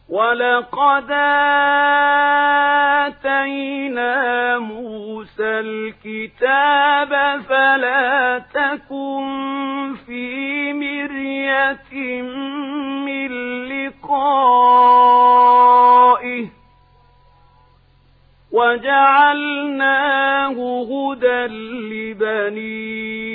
وَلَقَدْ آتَيْنَا مُوسَى الْكِتَابَ فَلَا تَكُن فِي مِرْيَةٍ مِّن لِّقَائِهِ وَجَعَلْنَاهُ هُدًى لِّبَنِي